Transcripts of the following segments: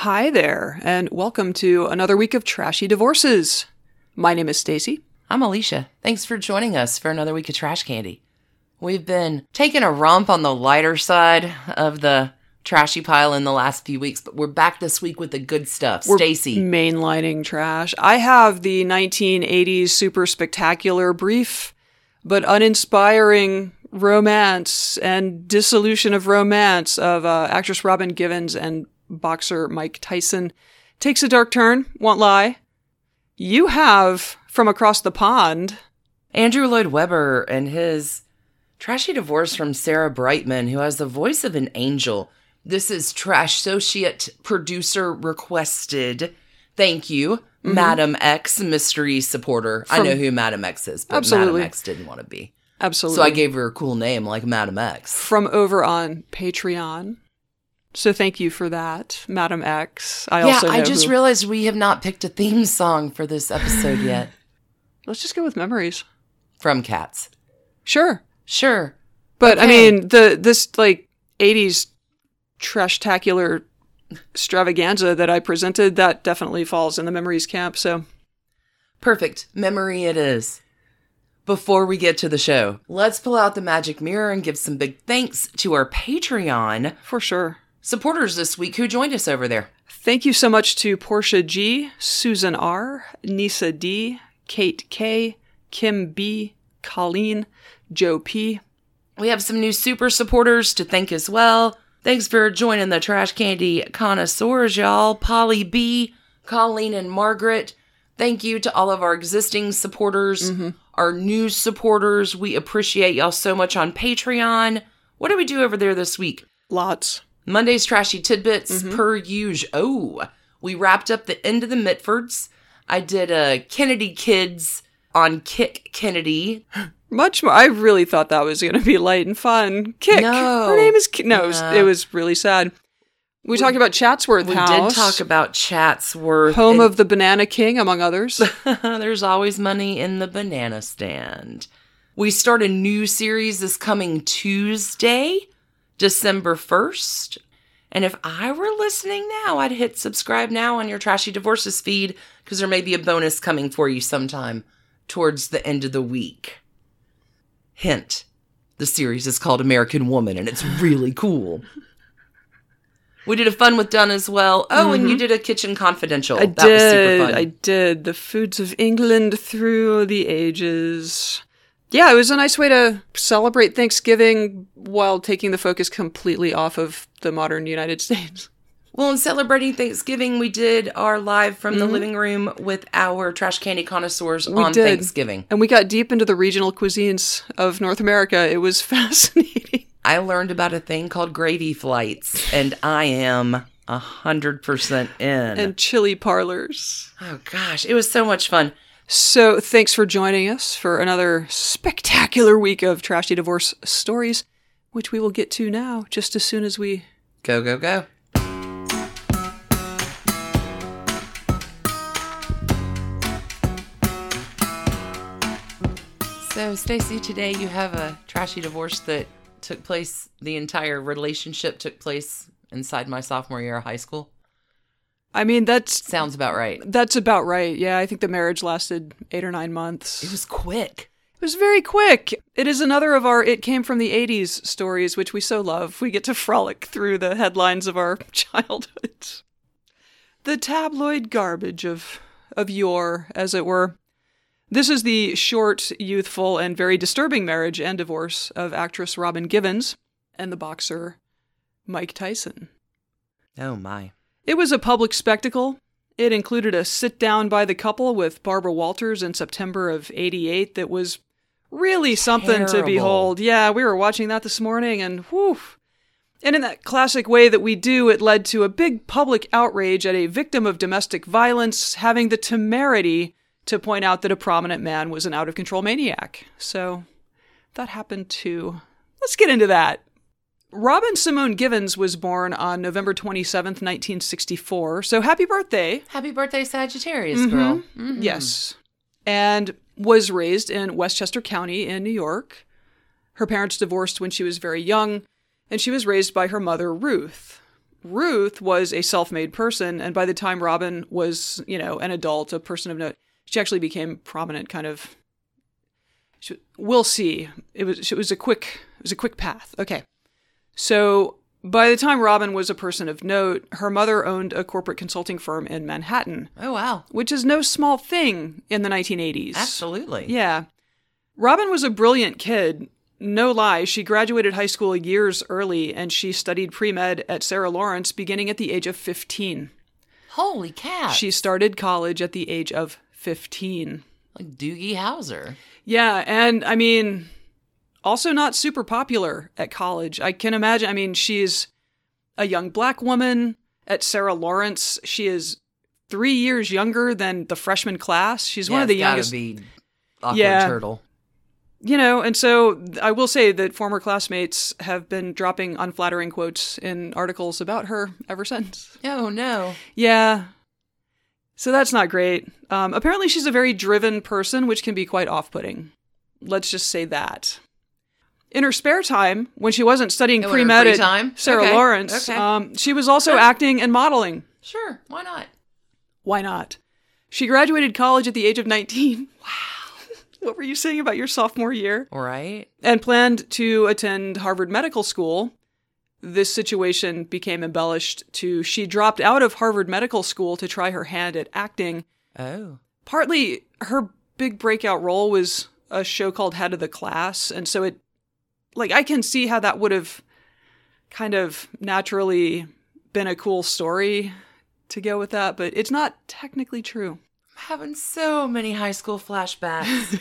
Hi there, and welcome to another week of Trashy Divorces. My name is Stacy. I'm Alicia. Thanks for joining us for another week of Trash Candy. We've been taking a romp on the lighter side of the trashy pile in the last few weeks, but we're back this week with the good stuff. Stacy. Mainlining trash. I have the 1980s super spectacular, brief, but uninspiring romance and dissolution of romance of actress Robin Givens and boxer Mike Tyson. Takes a dark turn, won't lie. You have, from across the pond, Andrew Lloyd Webber and his trashy divorce from Sarah Brightman, who has the voice of an angel. This is Trash Associate Producer Requested. Thank you, Madam X mystery supporter. I know who Madam X is, but Absolutely. Madam X didn't want to be. Absolutely. So I gave her a cool name like Madam X. From over on Patreon. So thank you for that, Madam X. I just realized we have not picked a theme song for this episode yet. Let's just go with memories. From Cats. Sure. Okay. But I mean, this 80s trash-tacular extravaganza that I presented, that definitely falls in the memories camp, so. Perfect. Memory it is. Before we get to the show, let's pull out the magic mirror and give some big thanks to our Patreon For sure. supporters this week who joined us over there. Thank you so much to Portia G, Susan R, Nisa D, Kate K, Kim B, Colleen, Joe P. We have some new super supporters to thank as well. Thanks for joining the Trash Candy connoisseurs, y'all. Polly B, Colleen, and Margaret. Thank you to all of our existing supporters, our new supporters. We appreciate y'all so much on Patreon. What do we do over there this week? Lots. Monday's Trashy Tidbits, per usual. Oh, we wrapped up the end of the Mitfords. I did a Kennedy Kids on Kick Kennedy. Much more. I really thought that was going to be light and fun. Kick. No. Her name is No, it was really sad. We talked about Chatsworth House. We did talk about Chatsworth. Home of the Banana King, among others. There's always money in the banana stand. We start a new series this coming Tuesday, December 1st. And if I were listening now, I'd hit subscribe now on your Trashy Divorces feed, because there may be a bonus coming for you sometime towards the end of the week. Hint, the series is called American Woman, and it's really cool. We did a fun with Dunn as well. Oh, and you did a Kitchen Confidential. That was super fun. I did. The Foods of England Through the Ages. Yeah, it was a nice way to celebrate Thanksgiving while taking the focus completely off of the modern United States. Well, in celebrating Thanksgiving, we did our live from the living room with our Trash Candy connoisseurs on Thanksgiving. And we got deep into the regional cuisines of North America. It was fascinating. I learned about a thing called gravy flights, and I am 100% in. And chili parlors. Oh, gosh. It was so much fun. So thanks for joining us for another spectacular week of Trashy Divorce stories, which we will get to now, just as soon as we... Go. So, Stacy, today you have a trashy divorce that took place, the entire relationship took place inside my sophomore year of high school. I mean, Sounds about right. That's about right. Yeah, I think the marriage lasted 8 or 9 months. It was quick. It was very quick. It is another of our It Came From the 80s stories, which we so love. We get to frolic through the headlines of our childhoods. The tabloid garbage of yore, as it were. This is the short, youthful, and very disturbing marriage and divorce of actress Robin Givens and the boxer Mike Tyson. Oh, my. It was a public spectacle. It included a sit-down by the couple with Barbara Walters in September of '88 that was really something to behold. Yeah, we were watching that this morning, and whew. And in that classic way that we do, it led to a big public outrage at a victim of domestic violence having the temerity to point out that a prominent man was an out-of-control maniac. So that happened too. Let's get into that. Robin Simone Givens was born on November 27th, 1964. So happy birthday. Happy birthday, Sagittarius girl. Mm-hmm. Yes. And was raised in Westchester County in New York. Her parents divorced when she was very young, and she was raised by her mother, Ruth. Ruth was a self-made person, and by the time Robin was, an adult, a person of note, she actually became prominent. We'll see. It was a quick path. Okay, so by the time Robin was a person of note, her mother owned a corporate consulting firm in Manhattan. Oh wow, which is no small thing in the 1980s. Absolutely. Yeah, Robin was a brilliant kid. No lie, she graduated high school years early, and she studied pre-med at Sarah Lawrence beginning at the age of 15. Holy cat. She started college at the age of 15. Like Doogie Howser. Yeah, and I mean, also not super popular at college. I can imagine. I mean, she's a young black woman at Sarah Lawrence. She is 3 years younger than the freshman class. She's one of the youngest. Be awkward turtle. And so I will say that former classmates have been dropping unflattering quotes in articles about her ever since. Oh, no. Yeah. So that's not great. Apparently she's a very driven person, which can be quite off-putting. Let's just say that. In her spare time, when she wasn't studying pre-med at Sarah Lawrence, she was also acting and modeling. Sure, why not? Why not? She graduated college at the age of 19. Wow. What were you saying about your sophomore year? Right. And planned to attend Harvard Medical School. This situation became embellished to she dropped out of Harvard Medical School to try her hand at acting. Oh. Partly her big breakout role was a show called Head of the Class. And so I can see how that would have kind of naturally been a cool story to go with that, but it's not technically true. Having so many high school flashbacks.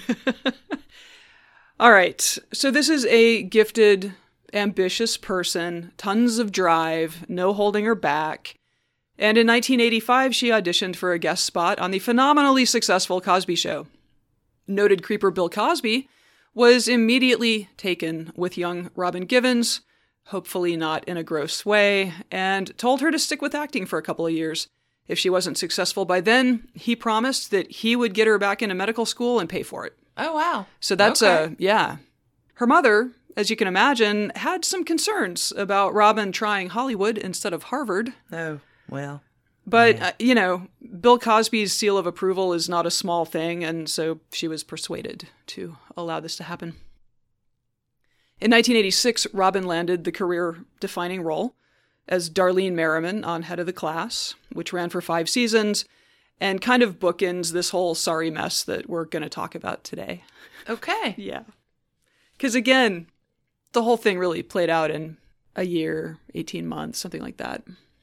All right. So this is a gifted, ambitious person, tons of drive, no holding her back. And in 1985, she auditioned for a guest spot on the phenomenally successful Cosby Show. Noted creeper Bill Cosby was immediately taken with young Robin Givens, hopefully not in a gross way, and told her to stick with acting for a couple of years. If she wasn't successful by then, he promised that he would get her back into medical school and pay for it. Oh, wow. So that's yeah. Her mother, as you can imagine, had some concerns about Robin trying Hollywood instead of Harvard. Oh, well. But, Bill Cosby's seal of approval is not a small thing, and so she was persuaded to allow this to happen. In 1986, Robin landed the career-defining role as Darlene Merriman on Head of the Class, which ran for 5 seasons and kind of bookends this whole sorry mess that we're going to talk about today. Okay. Yeah. Because again, the whole thing really played out in a year, 18 months, something like that.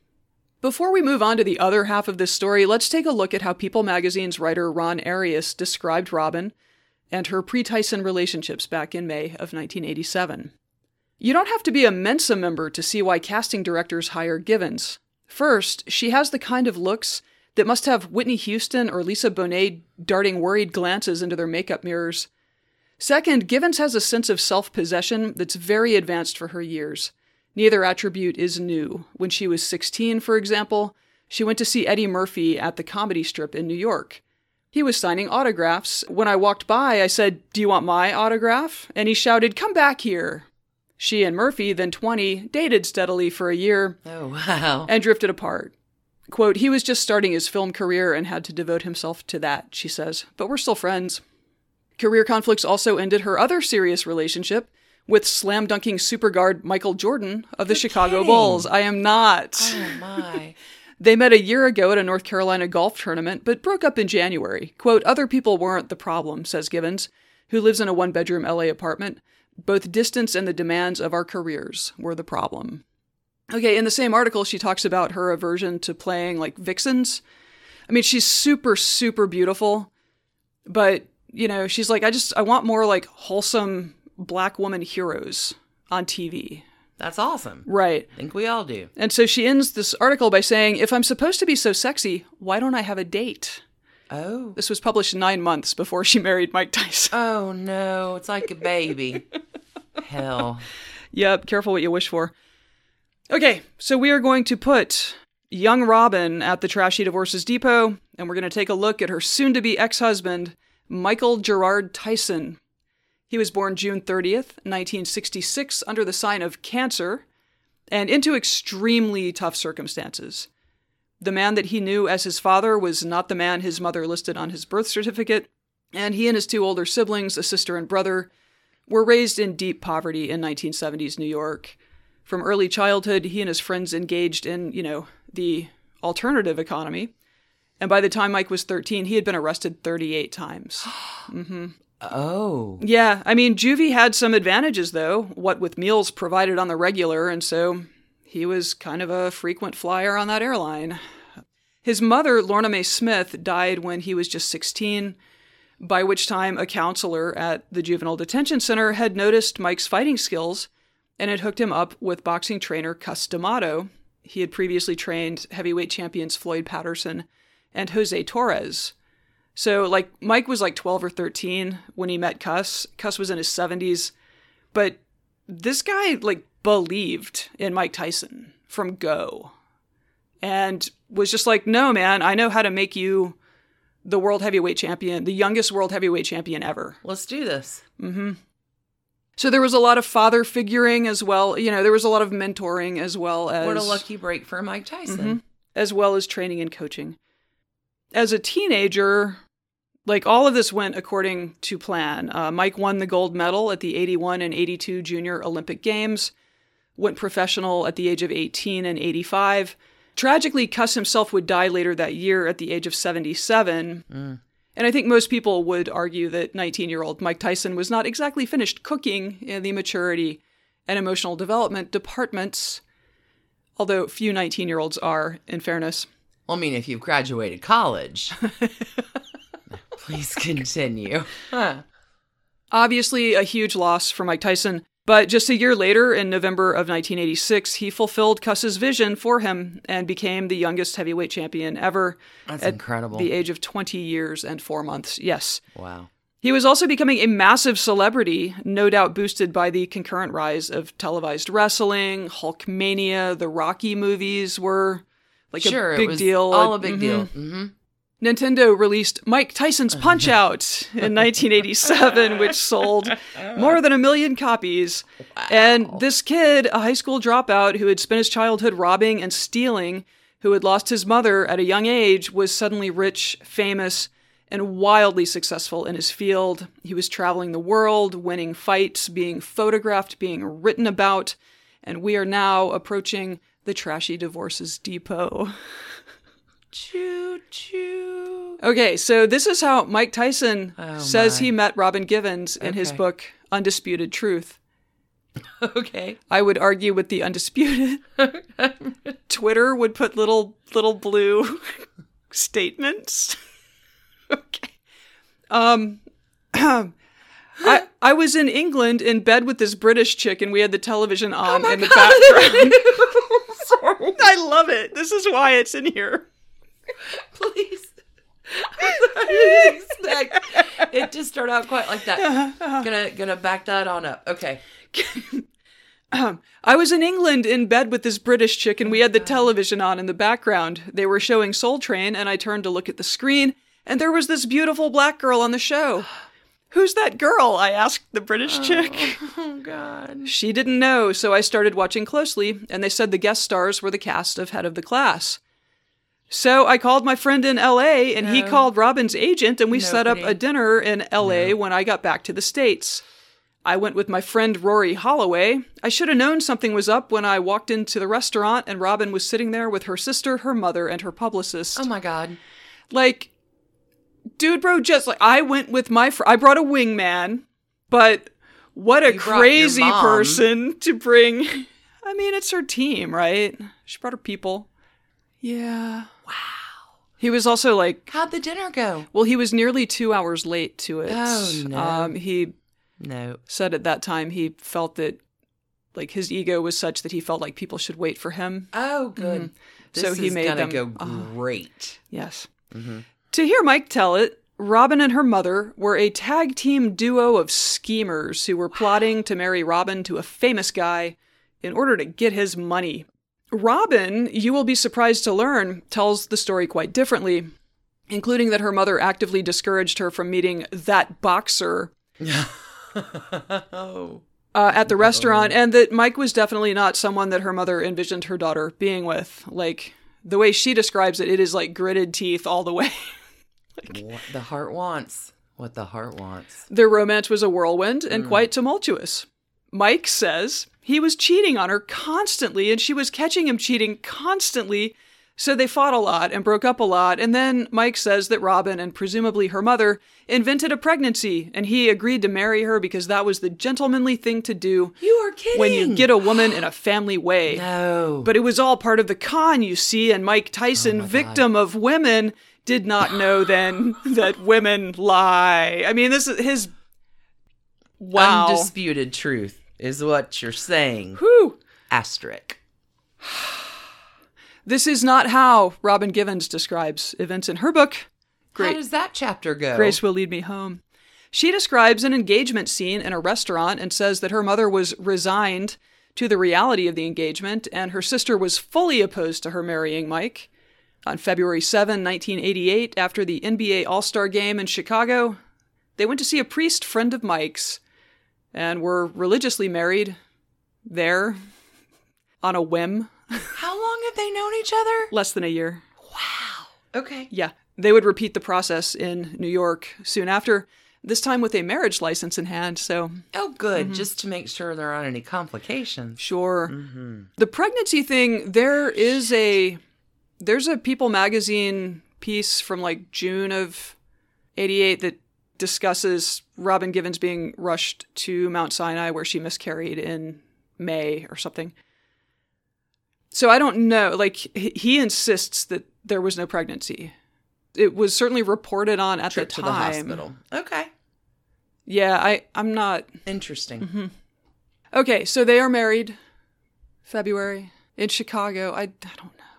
Before we move on to the other half of this story, let's take a look at how People magazine's writer Ron Arias described Robin and her pre-Tyson relationships back in May of 1987. You don't have to be a Mensa member to see why casting directors hire Givens. First, she has the kind of looks that must have Whitney Houston or Lisa Bonet darting worried glances into their makeup mirrors. Second, Givens has a sense of self-possession that's very advanced for her years. Neither attribute is new. When she was 16, for example, she went to see Eddie Murphy at the Comedy Strip in New York. He was signing autographs. When I walked by, I said, "Do you want my autograph?" And he shouted, "Come back here." She and Murphy, then 20, dated steadily for a year. Oh, wow. And drifted apart. Quote, "He was just starting his film career and had to devote himself to that," she says. "But we're still friends." Career conflicts also ended her other serious relationship with slam-dunking superguard Michael Jordan of the Chicago Bulls. I am not. Oh, my. They met a year ago at a North Carolina golf tournament, but broke up in January. Quote, "Other people weren't the problem," says Givens, who lives in a one-bedroom LA apartment. "Both distance and the demands of our careers were the problem." Okay, in the same article, she talks about her aversion to playing, like, vixens. I mean, she's super, super beautiful, but, she's like, I want more, like, wholesome Black woman heroes on TV. That's awesome. Right. I think we all do. And so she ends this article by saying, "If I'm supposed to be so sexy, why don't I have a date?" Oh. This was published 9 months before she married Mike Tyson. Oh, no. It's like a baby. Hell. Yep, careful what you wish for. Okay, so we are going to put young Robin at the trashy Divorces Depot, and we're going to take a look at her soon-to-be ex-husband, Michael Gerard Tyson. He was born June 30th, 1966, under the sign of Cancer, and into extremely tough circumstances. The man that he knew as his father was not the man his mother listed on his birth certificate, and he and his 2 older siblings, a sister and brother, were raised in deep poverty in 1970s New York. From early childhood, he and his friends engaged in, the alternative economy. And by the time Mike was 13, he had been arrested 38 times. Mm-hmm. Oh. Yeah, I mean, juvie had some advantages, though, what with meals provided on the regular, and so he was kind of a frequent flyer on that airline. His mother, Lorna Mae Smith, died when he was just 16, by which time a counselor at the Juvenile Detention Center had noticed Mike's fighting skills and had hooked him up with boxing trainer Cus D'Amato. He had previously trained heavyweight champions Floyd Patterson and Jose Torres. So, Mike was 12 or 13 when he met Cus. Cus was in his 70s. But this guy, believed in Mike Tyson from go. And was just like, no, man, I know how to make you the world heavyweight champion, the youngest world heavyweight champion ever. Let's do this. Mm-hmm. So there was a lot of father figuring as well. There was a lot of mentoring as well as... What a lucky break for Mike Tyson. Mm-hmm, as well as training and coaching. As a teenager, all of this went according to plan. Mike won the gold medal at the 81 and 82 Junior Olympic Games, went professional at the age of 18 and 85. Tragically, Cus himself would die later that year at the age of 77. And I think most people would argue that 19-year-old Mike Tyson was not exactly finished cooking in the maturity and emotional development departments, although few 19-year-olds are, in fairness. Well, I mean, if you've graduated college. Please continue. Obviously, a huge loss for Mike Tyson. But just a year later, in November of 1986, he fulfilled Cus's vision for him and became the youngest heavyweight champion ever. That's at incredible. The age of 20 years and 4 months. Yes. Wow. He was also becoming a massive celebrity, no doubt boosted by the concurrent rise of televised wrestling, Hulkmania, the Rocky movies were a big deal. All a big deal. Mm-hmm. Nintendo released Mike Tyson's Punch-Out! In 1987, which sold more than 1 million copies. Wow. And this kid, a high school dropout who had spent his childhood robbing and stealing, who had lost his mother at a young age, was suddenly rich, famous, and wildly successful in his field. He was traveling the world, winning fights, being photographed, being written about, and we are now approaching the trashy divorces depot. Choo choo. Okay, so this is how Mike Tyson says he met Robin Givens in his book, Undisputed Truth. Okay. I would argue with the undisputed. Twitter would put little blue statements. Okay. I was in England in bed with this British chick, and we had the television on in the background. Sorry. I love it. This is why it's in here. Please. I didn't expect it to start out quite like that. Gonna back that on up. Okay. I was in England in bed with this British chick, and we had the television on in the background. They were showing Soul Train, and I turned to look at the screen, and there was this beautiful black girl on the show. Who's that girl? I asked the British chick. Oh, God. She didn't know, so I started watching closely, and they said the guest stars were the cast of Head of the Class. So I called my friend in L.A., and he called Robin's agent, and we set up a dinner in L.A. when I got back to the States. I went with my friend Rory Holloway. I should have known something was up when I walked into the restaurant, and Robin was sitting there with her sister, her mother, and her publicist. Oh, my God. Dude, bro, I went with my I brought a wingman, but what a crazy person to bring. I mean, it's her team, right? She brought her people. Yeah. Wow. He was also how'd the dinner go? Well, he was nearly 2 hours late to it. Oh, no. He said at that time he felt that, his ego was such that he felt like people should wait for him. Oh, good. Mm-hmm. So he made them go great. Yes. Mm-hmm. To hear Mike tell it, Robin and her mother were a tag team duo of schemers who were plotting to marry Robin to a famous guy in order to get his money. Robin, you will be surprised to learn, tells the story quite differently, including that her mother actively discouraged her from meeting that boxer. Oh. at the restaurant, and that Mike was definitely not someone that her mother envisioned her daughter being with. Like, the way she describes it, it is like gritted teeth all the way. Like, what the heart wants. What the heart wants. Their romance was a whirlwind and quite tumultuous. Mike says he was cheating on her constantly, and she was catching him cheating constantly. So they fought a lot and broke up a lot. And then Mike says that Robin, and presumably her mother, invented a pregnancy, and he agreed to marry her because that was the gentlemanly thing to do. You are kidding. When you get a woman in a family way. No. But it was all part of the con, you see, and Mike Tyson, victim of women, did not know then that women lie. I mean, this is his... Wow. Undisputed truth is what you're saying. Whew. Asterisk. This is not how Robin Givens describes events in her book. How does that chapter go? Grace Will Lead Me Home. She describes an engagement scene in a restaurant and says that her mother was resigned to the reality of the engagement, and her sister was fully opposed to her marrying Mike. On February 7, 1988, after the NBA All-Star Game in Chicago, they went to see a priest friend of Mike's and were religiously married there on a whim. How long have they known each other? Less than a year. Wow. Okay. Yeah. They would repeat the process in New York soon after, this time with a marriage license in hand, so... Oh, good. Just to make sure there aren't any complications. Sure. The pregnancy thing, there's a People magazine piece from like June of 88 that discusses Robin Givens being rushed to Mount Sinai where she miscarried in May or something. So I don't know, like, he insists that there was no pregnancy. It was certainly reported on at the time. Trip to the hospital. Okay. Yeah, I'm not... Interesting. Okay, so they are married February in Chicago. I don't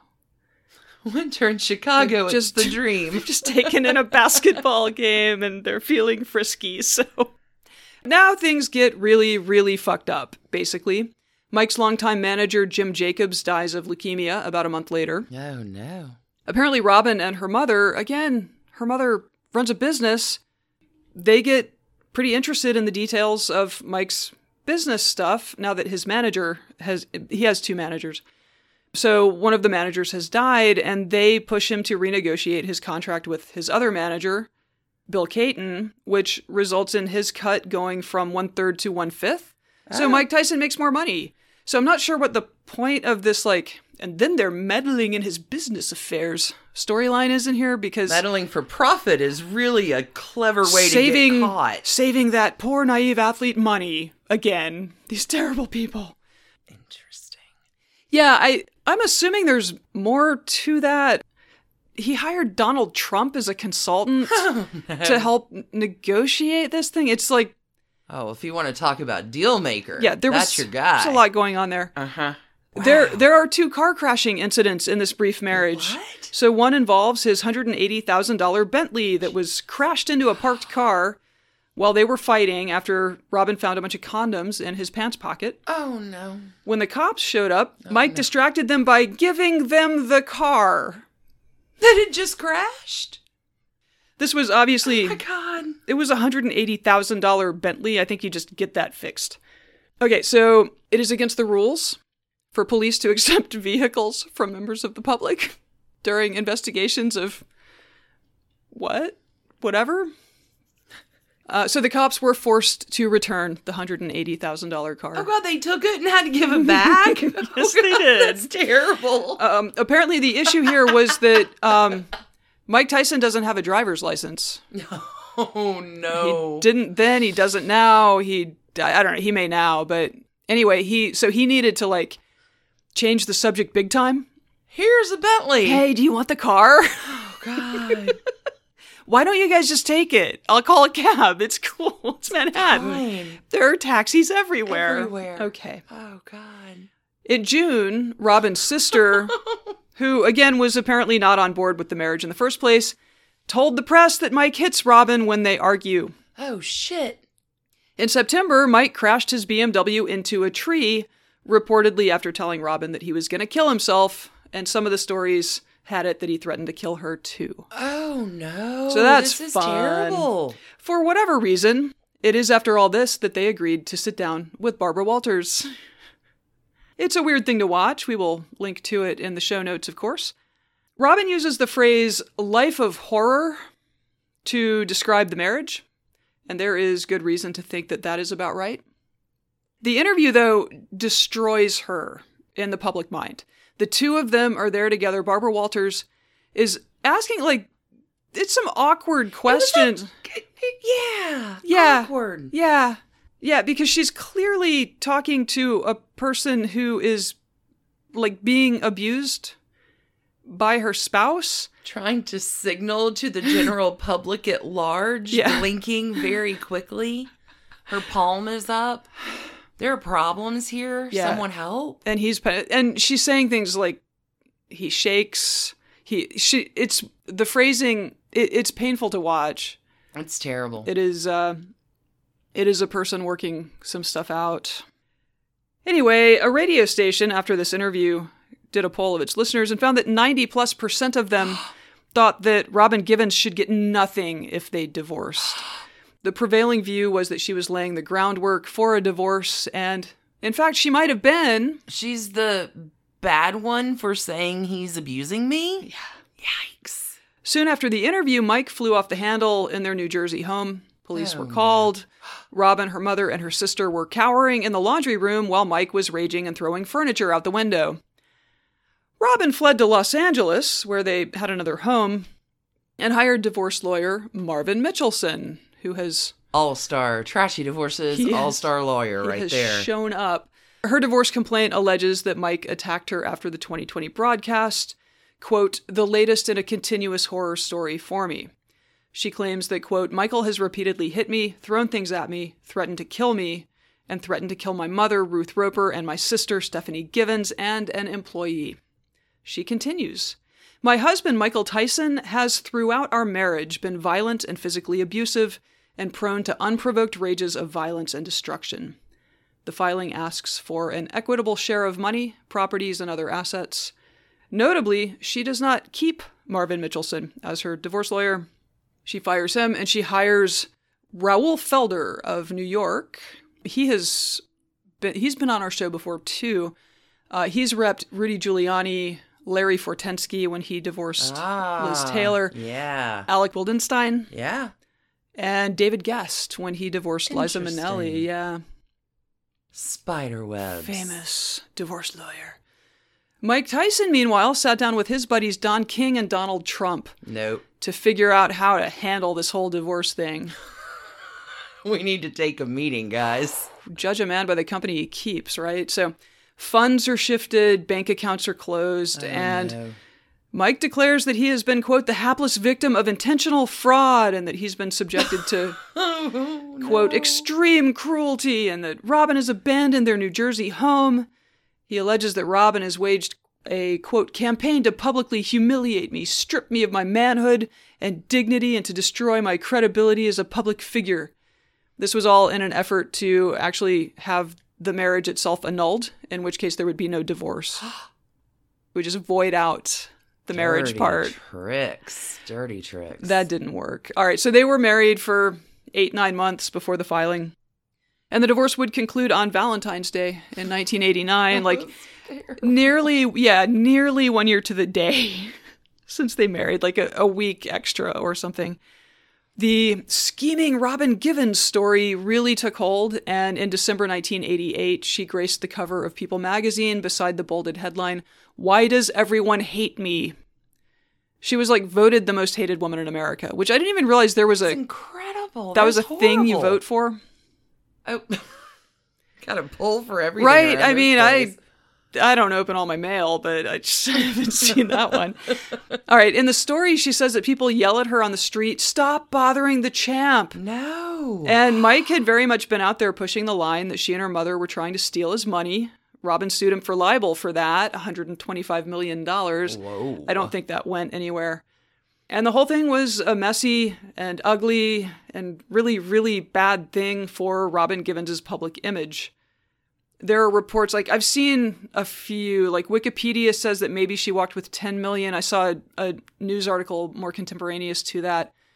know. Winter in Chicago, Just it's the dream. Just taken in a basketball game and they're feeling frisky, so... Now things get really, really fucked up, basically. Mike's longtime manager, Jim Jacobs, dies of leukemia about a month later. Oh, no. Apparently Robin and her mother, again, her mother runs a business. They get pretty interested in the details of Mike's business stuff now that his manager he has two managers. So one of the managers has died, and they push him to renegotiate his contract with his other manager, Bill Caton, which results in his cut going from 1/3 to 1/5. So Mike Tyson makes more money. So I'm not sure what the point of this, like, and then they're meddling in his business affairs storyline is in here, because meddling for profit is really a clever way to get caught. Saving that poor naive athlete money again. These terrible people. Interesting. Yeah, I'm assuming there's more to that. He hired Donald Trump as a consultant to help negotiate this thing. It's like, oh, if you want to talk about deal maker, yeah, that's your guy. There's a lot going on there. Uh-huh. Wow. There are two car crashing incidents in this brief marriage. What? So one involves his $180,000 Bentley that was crashed into a parked car while they were fighting after Robin found a bunch of condoms in his pants pocket. Oh, no. When the cops showed up, Mike distracted them by giving them the car. That had just crashed? This was obviously... Oh, my God. It was a $180,000 Bentley. I think you just get that fixed. Okay, so it is against the rules for police to accept vehicles from members of the public during investigations of whatever. So the cops were forced to return the $180,000 car. Oh, God, they took it and had to give it back? Yes, they did. That's terrible. Apparently the issue here was that Mike Tyson doesn't have a driver's license. Oh, no. He didn't then, he doesn't now. I don't know, he may now, but anyway, he needed to, like, change the subject big time. Here's a Bentley. Hey, do you want the car? Oh, God. Why don't you guys just take it? I'll call a cab. It's cool. It's Manhattan. Fine. There are taxis everywhere. Everywhere. Okay. Oh, God. In June, Robin's sister, who, again, was apparently not on board with the marriage in the first place, told the press that Mike hits Robin when they argue. Oh, shit. In September, Mike crashed his BMW into a tree, reportedly after telling Robin that he was going to kill himself, and some of the stories had it that he threatened to kill her too. Oh, no. So that's this is fun. terrible. For whatever reason, It is after all this that they agreed to sit down with Barbara Walters. It's a weird thing to watch. We will link to it in the show notes, of course. Robin uses the phrase life of horror to describe the marriage, and there is good reason to think that that is about right. The interview, though, destroys her in the public mind. The two of them are there together. Barbara Walters is asking, like, it's some awkward questions. Yeah. Awkward. Yeah. Yeah, because she's clearly talking to a person who is, like, being abused by her spouse. Trying to signal to the general public at large, blinking very quickly. Her palm is up. There are problems here. Yeah. Someone help. And she's saying things like, he shakes. It's the phrasing. It's painful to watch. It's terrible. It is a person working some stuff out. Anyway, a radio station after this interview did a poll of its listeners and found that 90+% of them thought that Robin Givens should get nothing if they divorced. The prevailing view was that she was laying the groundwork for a divorce, and in fact, she might have been. She's the bad one for saying he's abusing me? Yeah. Yikes. Soon after the interview, Mike flew off the handle in their New Jersey home. Police were called. Robin, her mother, and her sister were cowering in the laundry room while Mike was raging and throwing furniture out the window. Robin fled to Los Angeles, where they had another home, and hired divorce lawyer Marvin Mitchelson, who has... All-star, trashy divorces, all-star lawyer right there. He has shown up. Her divorce complaint alleges that Mike attacked her after the 2020 broadcast, quote, the latest in a continuous horror story for me. She claims that, quote, Michael has repeatedly hit me, thrown things at me, threatened to kill me, and threatened to kill my mother, Ruth Roper, and my sister, Stephanie Givens, and an employee. She continues, my husband, Michael Tyson, has throughout our marriage been violent and physically abusive and prone to unprovoked rages of violence and destruction. The filing asks for an equitable share of money, properties, and other assets. Notably, she does not keep Marvin Mitchelson as her divorce lawyer. She fires him, and she hires Raoul Felder of New York. He's been on our show before, too. He's repped Rudy Giuliani, Larry Fortensky when he divorced Liz Taylor. Yeah. Alec Wildenstein. Yeah. And David Guest when he divorced Liza Minnelli. Yeah. Spiderwebs. Famous divorce lawyer. Mike Tyson, meanwhile, sat down with his buddies Don King and Donald Trump. Nope. To figure out how to handle this whole divorce thing. We need to take a meeting, guys. Judge a man by the company he keeps, right? So funds are shifted, bank accounts are closed, and Mike declares that he has been, quote, the hapless victim of intentional fraud and that he's been subjected to, quote, extreme cruelty and that Robin has abandoned their New Jersey home. He alleges that Robin has waged a, quote, campaign to publicly humiliate me, strip me of my manhood and dignity, and to destroy my credibility as a public figure. This was all in an effort to actually have the marriage itself annulled, in which case there would be no divorce. We just void out the marriage part. Dirty tricks. That didn't work. All right, so they were married for 8-9 months before the filing. And the divorce would conclude on Valentine's Day in 1989, like nearly 1 year to the day since they married, like a week extra or something. The scheming Robin Givens story really took hold, and in December 1988, she graced the cover of People magazine beside the bolded headline, "Why does everyone hate me?" She was like voted the most hated woman in America, which I didn't even realize there was That's incredible. That was a thing you vote for. Oh, got a pull for everything. Right. I mean, I don't open all my mail, but I just haven't seen that one. All right. In the story, she says that people yell at her on the street, "Stop bothering the champ." No. And Mike had very much been out there pushing the line that she and her mother were trying to steal his money. Robin sued him for libel for that, $125 million. Whoa. I don't think that went anywhere. And the whole thing was a messy and ugly and really, really bad thing for Robin Givens' public image. There are reports, like I've seen a few, like Wikipedia says that maybe she walked with $10 million. I saw a news article more contemporaneous to that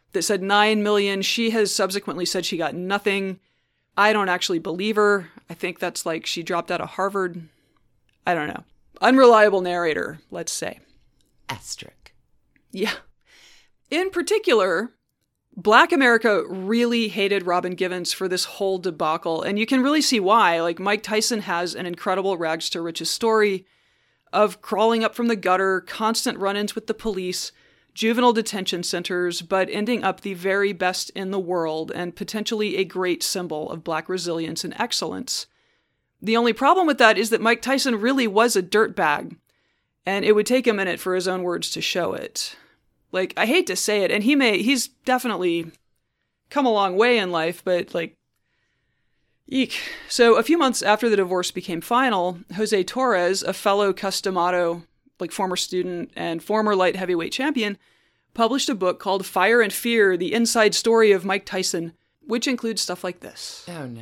that said 9 million. She has subsequently said she got nothing. I don't actually believe her. I think that's like she dropped out of Harvard. I don't know. Unreliable narrator, let's say. Asterisk. Yeah. In particular, Black America really hated Robin Givens for this whole debacle, and you can really see why. Like, Mike Tyson has an incredible rags to riches story of crawling up from the gutter, constant run-ins with the police, juvenile detention centers, but ending up the very best in the world and potentially a great symbol of Black resilience and excellence. The only problem with that is that Mike Tyson really was a dirtbag, and it would take a minute for his own words to show it. Like, I hate to say it, and he's definitely come a long way in life, but like, eek. So a few months after the divorce became final, Jose Torres, a fellow Customado, like former student and former light heavyweight champion, published a book called Fire and Fear, The Inside Story of Mike Tyson, which includes stuff like this. Oh, no.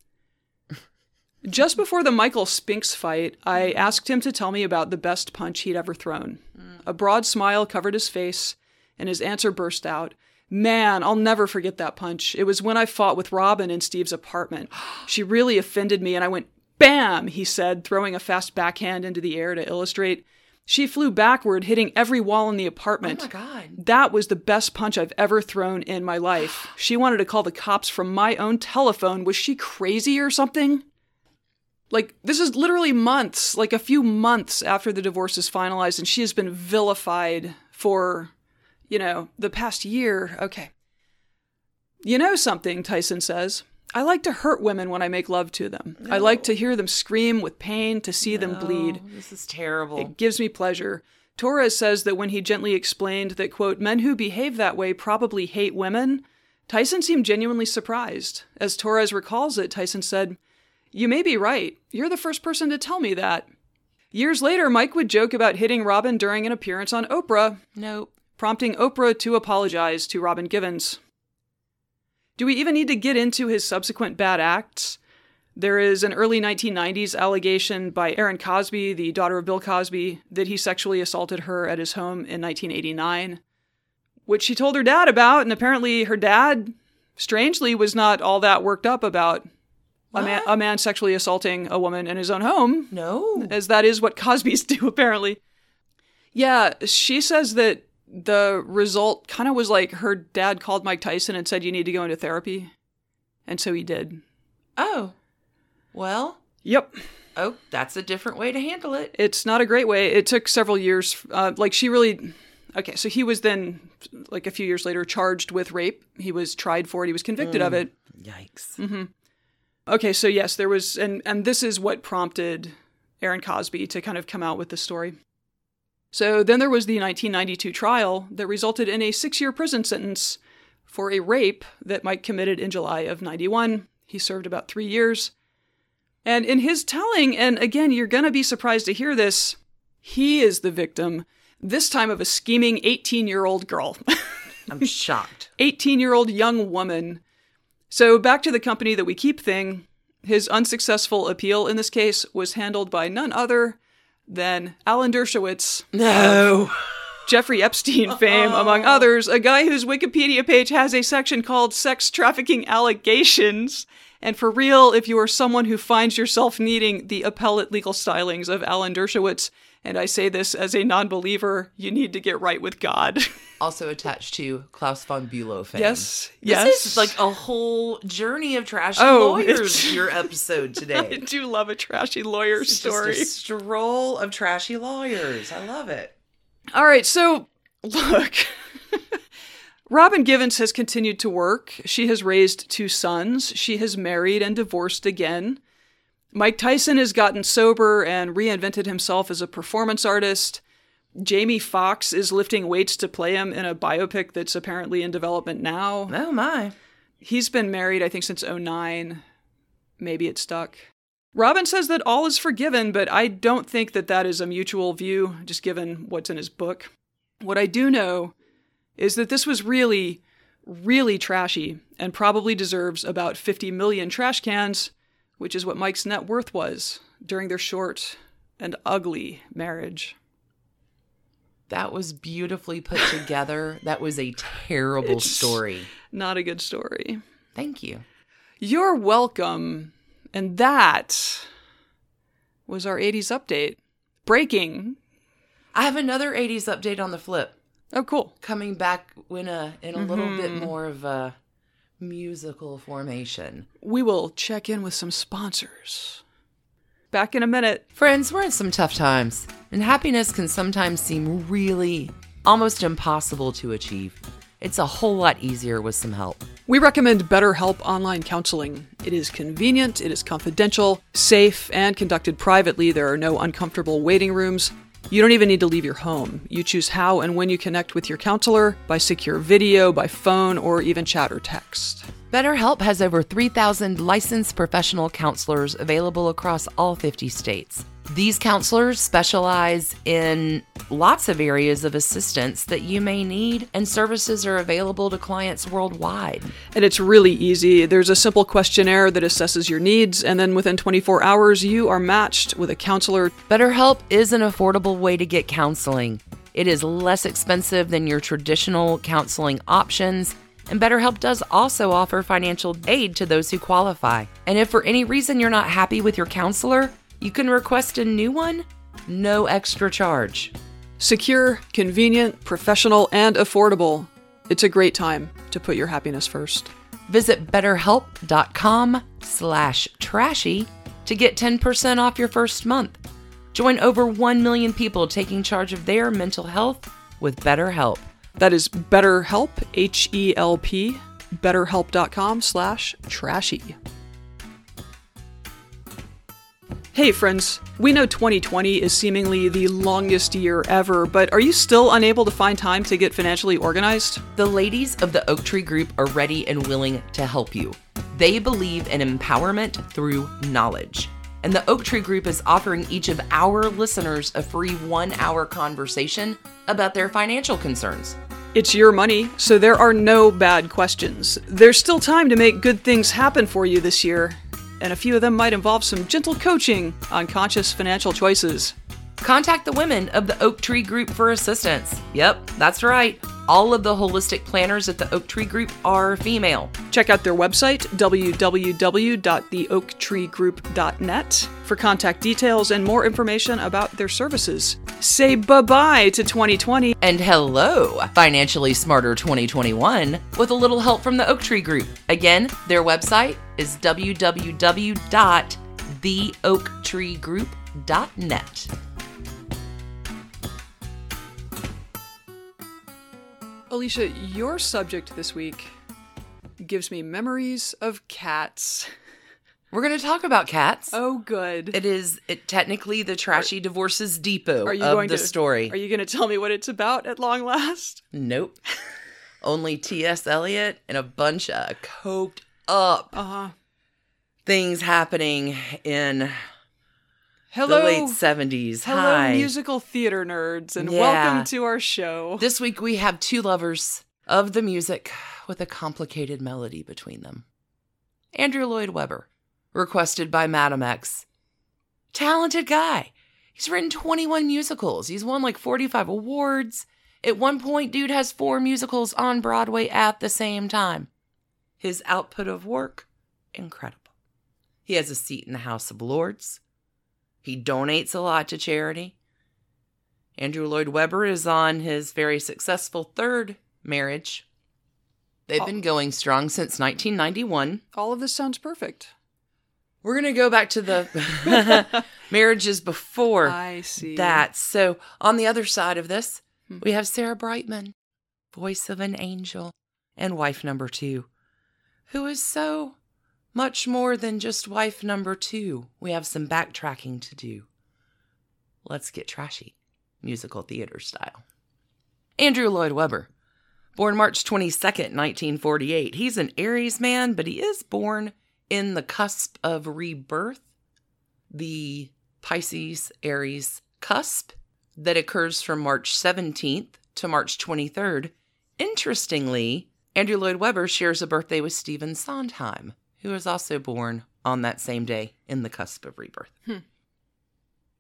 Just before the Michael Spinks fight, I asked him to tell me about the best punch he'd ever thrown. A broad smile covered his face, and his answer burst out. Man, I'll never forget that punch. It was when I fought with Robin in Steve's apartment. She really offended me, and I went, bam, he said, throwing a fast backhand into the air to illustrate. She flew backward, hitting every wall in the apartment. Oh, my God. That was the best punch I've ever thrown in my life. She wanted to call the cops from my own telephone. Was she crazy or something? Like, this is literally months, like a few months after the divorce is finalized, and she has been vilified for, the past year. Okay. You know something, Tyson says. I like to hurt women when I make love to them. No. I like to hear them scream with pain, to see them bleed. This is terrible. It gives me pleasure. Torres says that when he gently explained that, quote, men who behave that way probably hate women, Tyson seemed genuinely surprised. As Torres recalls it, Tyson said, you may be right. You're the first person to tell me that. Years later, Mike would joke about hitting Robin during an appearance on Oprah. Nope. Prompting Oprah to apologize to Robin Givens. Do we even need to get into his subsequent bad acts? There is an early 1990s allegation by Erin Cosby, the daughter of Bill Cosby, that he sexually assaulted her at his home in 1989, which she told her dad about, and apparently her dad, strangely, was not all that worked up about a man sexually assaulting a woman in his own home. No. As that is what Cosbys do, apparently. Yeah, she says that the result kind of was like her dad called Mike Tyson and said, you need to go into therapy. And so he did. Oh. Well. Yep. Oh, that's a different way to handle it. It's not a great way. It took several years. Okay, so he was then, like a few years later, charged with rape. He was tried for it. He was convicted of it. Yikes. Mm-hmm. Okay, so yes, there was, and this is what prompted Erin Cosby to kind of come out with this story. So then there was the 1992 trial that resulted in a 6-year prison sentence for a rape that Mike committed in July of 91. He served about 3 years. And in his telling, and again, you're going to be surprised to hear this, he is the victim, this time of a scheming 18-year-old girl. I'm shocked. 18-year-old young woman. So back to the company that we keep thing, his unsuccessful appeal in this case was handled by none other than Alan Dershowitz. No. Jeffrey Epstein fame, among others, a guy whose Wikipedia page has a section called Sex Trafficking Allegations. And for real, if you are someone who finds yourself needing the appellate legal stylings of Alan Dershowitz, and I say this as a non-believer, you need to get right with God. Also attached to Klaus von Bülow fame. Yes. This is like a whole journey of trashy lawyers, your episode today. I do love a trashy lawyer story. Just a stroll of trashy lawyers. I love it. All right, so look. Robin Givens has continued to work. She has raised 2 sons. She has married and divorced again. Mike Tyson has gotten sober and reinvented himself as a performance artist. Jamie Foxx is lifting weights to play him in a biopic that's apparently in development now. Oh, my. He's been married, I think, since 2009. Maybe it stuck. Robin says that all is forgiven, but I don't think that that is a mutual view, just given what's in his book. What I do know is that this was really, really trashy and probably deserves about 50 million trash cans, which is what Mike's net worth was during their short and ugly marriage. That was beautifully put together. That was a terrible story. Not a good story. Thank you. You're welcome. And that was our 80s update. Breaking. I have another 80s update on the flip. Oh, cool. Coming back in a little bit more of a musical formation. We will check in with some sponsors. Back in a minute. Friends, we're in some tough times, and happiness can sometimes seem really almost impossible to achieve. It's a whole lot easier with some help. We recommend BetterHelp Online Counseling. It is convenient, it is confidential, safe, and conducted privately. There are no uncomfortable waiting rooms. You don't even need to leave your home. You choose how and when you connect with your counselor, by secure video, by phone, or even chat or text. BetterHelp has over 3,000 licensed professional counselors available across all 50 states. These counselors specialize in lots of areas of assistance that you may need, and services are available to clients worldwide. And it's really easy. There's a simple questionnaire that assesses your needs, and then within 24 hours, you are matched with a counselor. BetterHelp is an affordable way to get counseling. It is less expensive than your traditional counseling options, and BetterHelp does also offer financial aid to those who qualify. And if for any reason you're not happy with your counselor, you can request a new one, no extra charge. Secure, convenient, professional, and affordable. It's a great time to put your happiness first. Visit betterhelp.com/trashy to get 10% off your first month. Join over 1 million people taking charge of their mental health with BetterHelp. That is BetterHelp, H-E-L-P, betterhelp.com/trashy. Hey friends, we know 2020 is seemingly the longest year ever, but are you still unable to find time to get financially organized? The ladies of the Oak Tree Group are ready and willing to help you. They believe in empowerment through knowledge. And the Oak Tree Group is offering each of our listeners a free 1-hour conversation about their financial concerns. It's your money, so there are no bad questions. There's still time to make good things happen for you this year. And a few of them might involve some gentle coaching on conscious financial choices. Contact the women of the Oak Tree Group for assistance. Yep, that's right. All of the holistic planners at the Oak Tree Group are female. Check out their website, www.theoaktreegroup.net, for contact details and more information about their services. Say bye-bye to 2020. And hello, Financially Smarter 2021, with a little help from the Oak Tree Group. Again, their website is www.theoaktreegroup.net. Alicia, your subject this week gives me memories of cats. We're going to talk about cats. Oh, good. It is technically the Trashy Divorces Depot of the story. Are you going to tell me what it's about at long last? Nope. Only T.S. Eliot and a bunch of coked up things happening in the late 70s. Hello, Hi. musical theater nerds, and welcome to our show. This week we have two lovers of the music with a complicated melody between them. Andrew Lloyd Webber, requested by Madam X. Talented guy. He's written 21 musicals. He's won like 45 awards. At one point, dude has 4 musicals on Broadway at the same time. His output of work, incredible. He has a seat in the House of Lords. He donates a lot to charity. Andrew Lloyd Webber is on his very successful 3rd marriage. They've been going strong since 1991. All of this sounds perfect. We're going to go back to the marriages before that. So on the other side of this, we have Sarah Brightman, voice of an angel, and wife number 2, who is so much more than just wife number 2. We have some backtracking to do. Let's get trashy, musical theater style. Andrew Lloyd Webber, born March 22nd, 1948. He's an Aries man, but he is born in the cusp of rebirth, the Pisces-Aries cusp that occurs from March 17th to March 23rd. Interestingly, Andrew Lloyd Webber shares a birthday with Stephen Sondheim, who was also born on that same day in the cusp of rebirth.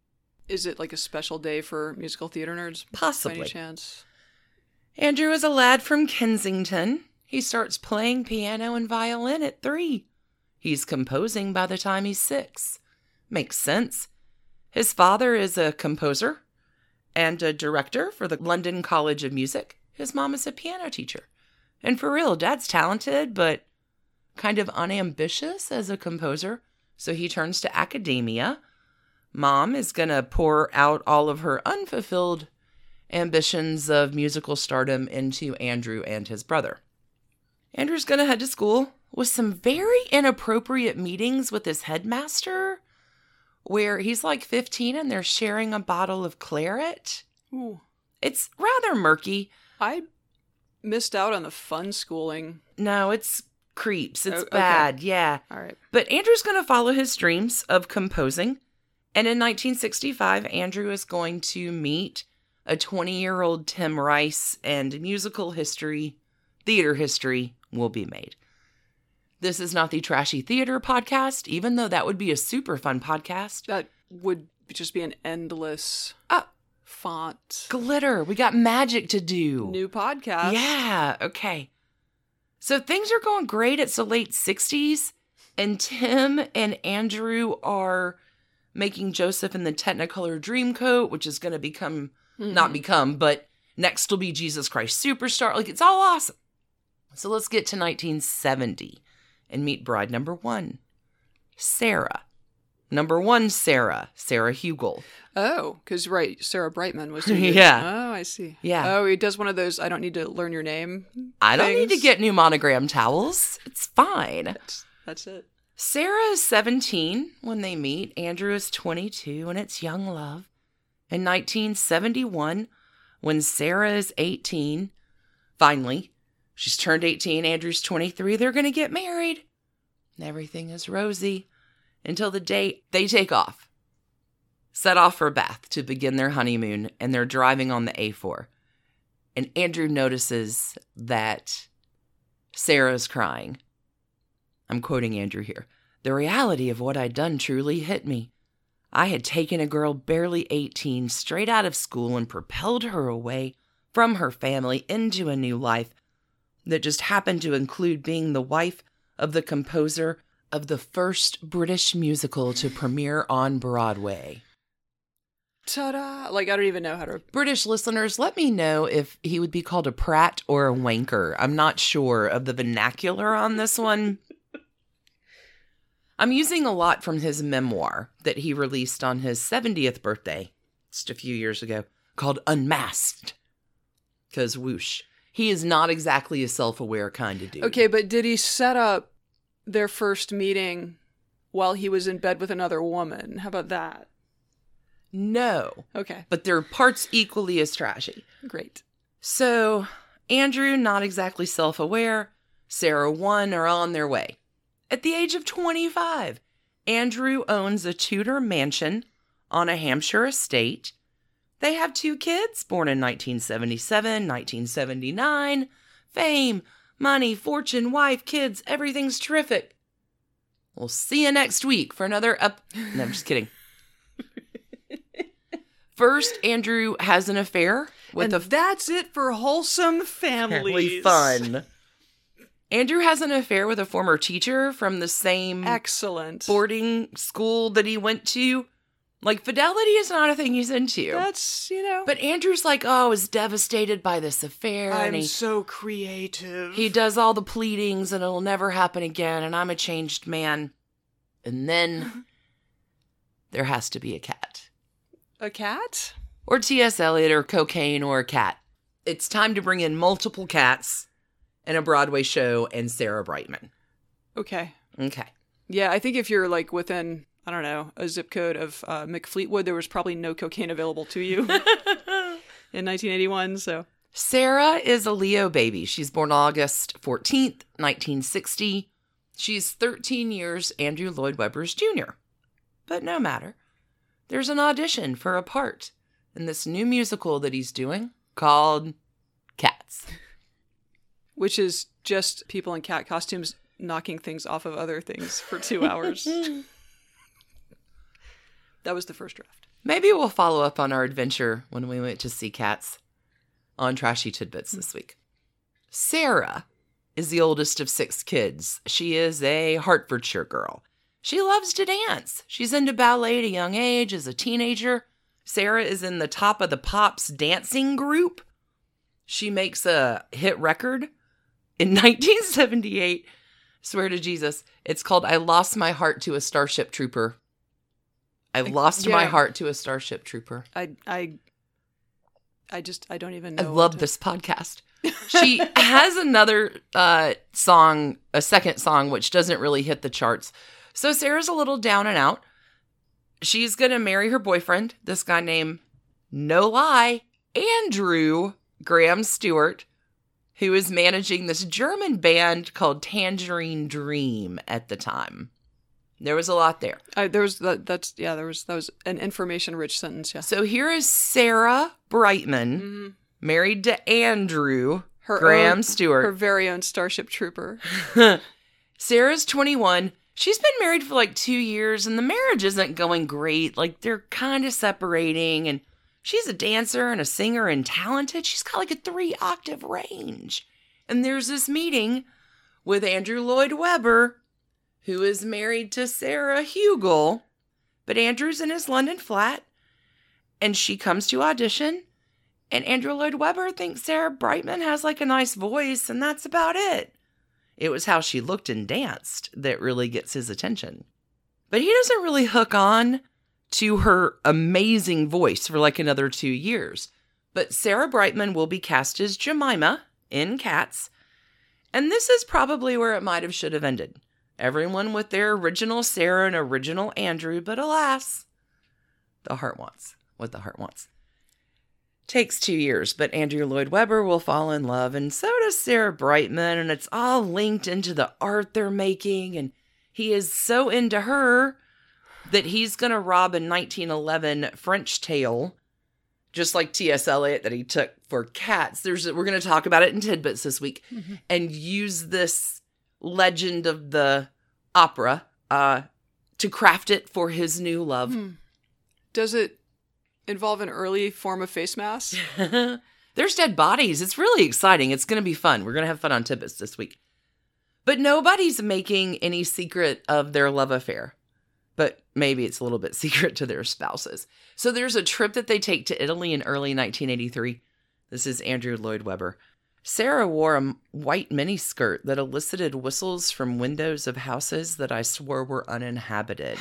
Is it like a special day for musical theater nerds? Possibly. By any chance? Andrew is a lad from Kensington. He starts playing piano and violin at 3. He's composing by the time he's 6. Makes sense. His father is a composer and a director for the London College of Music. His mom is a piano teacher. And for real, Dad's talented, but kind of unambitious as a composer. So he turns to academia. Mom is going to pour out all of her unfulfilled ambitions of musical stardom into Andrew and his brother. Andrew's going to head to school with some very inappropriate meetings with his headmaster, where he's like 15 and they're sharing a bottle of claret. Ooh. It's rather murky. I missed out on the fun schooling. No, it's creeps. It's Okay. bad. Yeah. All right. But Andrew's going to follow his dreams of composing. And in 1965, Andrew is going to meet a 20-year-old Tim Rice, and musical history, theater history will be made. This is not the Trashy Theater podcast, even though that would be a super fun podcast. That would just be an endless font. Glitter. We got magic to do. New podcast. Yeah. Okay. So things are going great. It's the late 60s, and Tim and Andrew are making Joseph in the Technicolor Dreamcoat, which is going to become, but next will be Jesus Christ Superstar. Like, it's all awesome. So let's get to 1970 and meet bride number 1, Sarah. Number 1, Sarah Hugel. Oh, because, right, Sarah Brightman was doing it. Yeah. Oh, I see. Yeah. Oh, he does one of those, I don't need to learn your name I don't need to things. get new monogram towels. It's fine. That's it. Sarah is 17 when they meet. Andrew is 22, and it's young love. In 1971, when Sarah is 18, finally, she's turned 18, Andrew's 23, they're going to get married. And everything is rosy until the day they take off. Set off for Bath to begin their honeymoon, and they're driving on the A4. And Andrew notices that Sarah's crying. I'm quoting Andrew here. The reality of what I'd done truly hit me. I had taken a girl barely 18 straight out of school and propelled her away from her family into a new life that just happened to include being the wife of the composer of the first British musical to premiere on Broadway. Ta-da! Like, I don't even know how to... British listeners, let me know if he would be called a prat or a wanker. I'm not sure of the vernacular on this one. I'm using a lot from his memoir that he released on his 70th birthday, just a few years ago, called Unmasked. Because whoosh. He is not exactly a self-aware kind of dude. Okay, but did he set up their first meeting while he was in bed with another woman? How about that? No. Okay, But they're parts equally as trashy. great. So, Andrew, not exactly self-aware. Sarah 1 are on their way. At the age of 25, Andrew owns a Tudor mansion on a Hampshire estate. They have 2 kids, born in 1977, 1979. Fame, money, fortune, wife, kids, everything's terrific. We'll see you next week for another No, I'm just kidding. First, Andrew has an affair with And that's it for wholesome families. fun. Andrew has an affair with a former teacher from the same Excellent. boarding school that he went to. Like, fidelity is not a thing he's into. That's, But Andrew's like, oh, is devastated by this affair. I'm and so creative. he does all the pleadings and it'll never happen again. And I'm a changed man. And then there has to be a cat. A cat? Or T.S. Eliot or cocaine or a cat. It's time to bring in multiple cats and a Broadway show and Sarah Brightman. Okay. Okay. Yeah, I think if you're like within, I don't know, a zip code of McFleetwood, there was probably no cocaine available to you in 1981, so. Sarah is a Leo baby. She's born August 14th, 1960. She's 13 years Andrew Lloyd Webber's junior. But no matter. There's an audition for a part in this new musical that he's doing called Cats. Which is just people in cat costumes knocking things off of other things for 2 hours. That was the first draft. Maybe we'll follow up on our adventure when we went to see Cats on Trashy Tidbits this week. Sarah is the oldest of 6 kids. She is a Hertfordshire girl. She loves to dance. She's into ballet at a young age as a teenager. Sarah is in the Top of the Pops dancing group. She makes a hit record in 1978. Swear to Jesus. It's called I Lost My Heart to a Starship Trooper. I lost my heart to a Starship Trooper. I don't even know. I love this podcast. She has another song, a second song, which doesn't really hit the charts. So Sarah's a little down and out. She's going to marry her boyfriend, this guy named, no lie, Andrew Graham Stewart, who is managing this German band called Tangerine Dream at the time. There was a lot there. That was an information-rich sentence, yeah. So here is Sarah Brightman, married to Andrew Graham Stewart. Her very own Starship Trooper. Sarah's 21. She's been married for like 2 years, and the marriage isn't going great. Like, they're kind of separating, and she's a dancer and a singer and talented. She's got like a 3-octave range. And there's this meeting with Andrew Lloyd Webber, who is married to Sarah Hugel, but Andrew's in his London flat, and she comes to audition, and Andrew Lloyd Webber thinks Sarah Brightman has like a nice voice, and that's about it. It was how she looked and danced that really gets his attention. But he doesn't really hook on to her amazing voice for like another 2 years. But Sarah Brightman will be cast as Jemima in Cats, and this is probably where it might have should have ended. Everyone with their original Sarah and original Andrew, but alas, the heart wants what the heart wants. Takes 2 years, but Andrew Lloyd Webber will fall in love, and so does Sarah Brightman, and it's all linked into the art they're making, and he is so into her that he's going to rob a 1911 French tale, just like T.S. Eliot that he took for Cats. We're going to talk about it in Tidbits this week, and use this legend of the opera to craft it for his new love. Does it involve an early form of face mask? There's dead bodies. It's really exciting. It's going to be fun. We're going to have fun on Tidbits this week. But nobody's making any secret of their love affair. But maybe it's a little bit secret to their spouses. So there's a trip that they take to Italy in early 1983. This is Andrew Lloyd Webber. Sarah wore a white miniskirt that elicited whistles from windows of houses that I swore were uninhabited.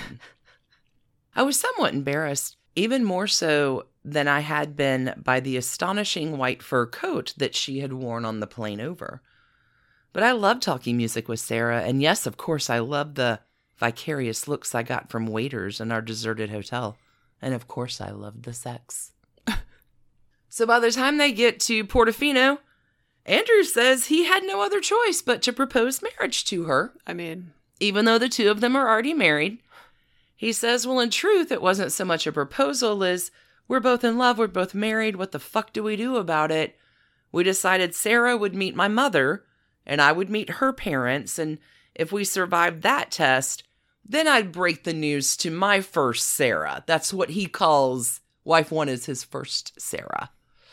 I was somewhat embarrassed, even more so than I had been by the astonishing white fur coat that she had worn on the plane over. But I loved talking music with Sarah, and yes, of course, I loved the vicarious looks I got from waiters in our deserted hotel. And of course, I loved the sex. So by the time they get to Portofino, Andrew says he had no other choice but to propose marriage to her. I mean, even though the two of them are already married, he says, well, in truth, it wasn't so much a proposal as we're both in love, we're both married, what the fuck do we do about it? We decided Sarah would meet my mother, and I would meet her parents, and if we survived that test, then I'd break the news to my first Sarah. That's what he calls wife one is his first Sarah.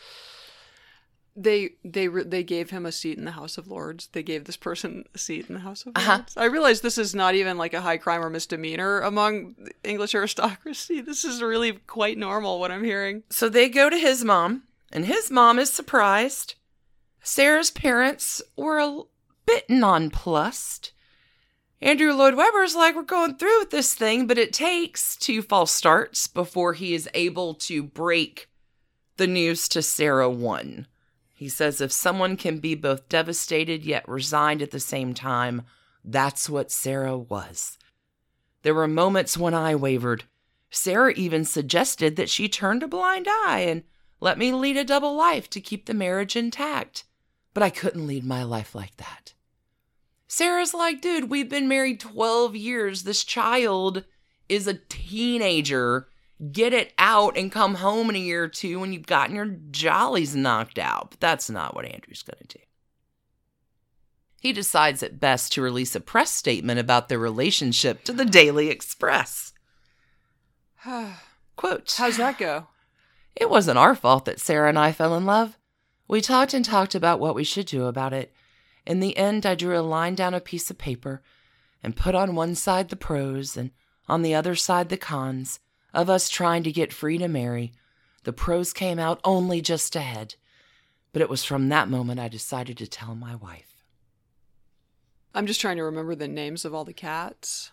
They gave him a seat in the House of Lords. They gave this person a seat in the House of Lords. I realize this is not even like a high crime or misdemeanor among English aristocracy. This is really quite normal, what I'm hearing. So they go to his mom, and his mom is surprised. Sarah's parents were a bit nonplussed. Andrew Lloyd Webber's like, we're going through with this thing, but it takes 2 false starts before he is able to break the news to Sarah one. He says if someone can be both devastated yet resigned at the same time, that's what Sarah was. There were moments when I wavered. Sarah even suggested that she turned a blind eye and let me lead a double life to keep the marriage intact. But I couldn't lead my life like that. Sarah's like, dude, we've been married 12 years. This child is a teenager. Get it out and come home in a year or two when you've gotten your jollies knocked out. But that's not what Andrew's going to do. He decides it best to release a press statement about their relationship to the Daily Express. Quote, How's that go? "It wasn't our fault that Sarah and I fell in love. We talked and talked about what we should do about it. In the end, I drew a line down a piece of paper and put on one side the pros and on the other side the cons of us trying to get free to marry. The pros came out only just ahead. But it was from that moment I decided to tell my wife." I'm just trying to remember the names of all the cats.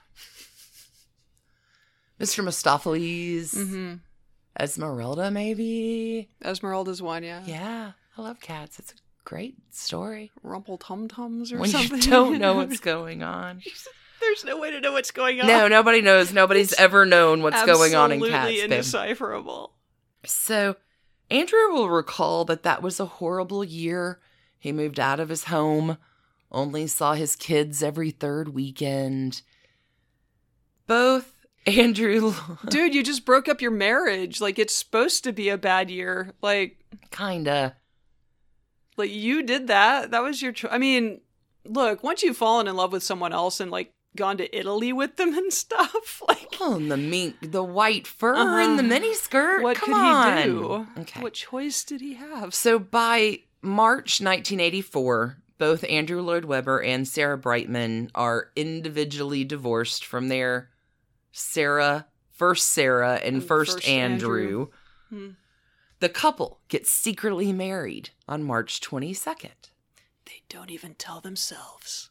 Mr. Mistopheles, Mm-hmm. Esmeralda, maybe? Esmeralda's one, yeah. Yeah, I love cats. It's a great story. Rumple Tum Tums or When something. you don't know what's going on. There's no way to know what's going on. No, nobody knows. Nobody's ever known what's going on in cats. Absolutely babe. indecipherable. So, Andrew will recall that was a horrible year. He moved out of his home, only saw his kids every third weekend. Both Andrew... Dude, you just broke up your marriage. Like, it's supposed to be a bad year. Like, Kinda. Like, you did that. That was your choice. I mean, look, once you've fallen in love with someone else and, like, gone to Italy with them and stuff, like... Oh, and the mink, the white fur, and the miniskirt. What Come could on. he do? Okay. What choice did he have? So by March 1984, both Andrew Lloyd Webber and Sarah Brightman are individually divorced from their first Sarah and first Andrew. The couple gets secretly married on March 22nd. They don't even tell themselves.